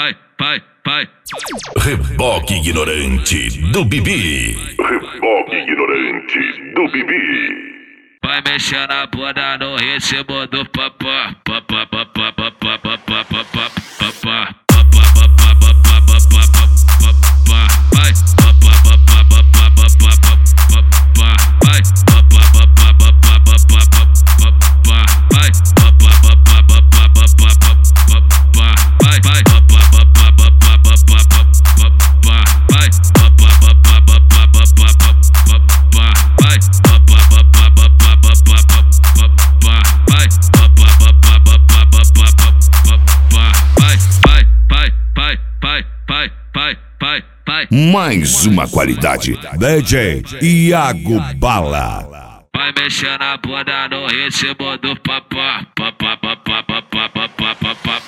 vai. Reboque ignorante do Bibi. Reboque ignorante do Bibi. Vai mexer na bunda no ritmo do papá. Mais uma qualidade. DJ Iago Bala. Vai mexer na bunda no ritmo do papá.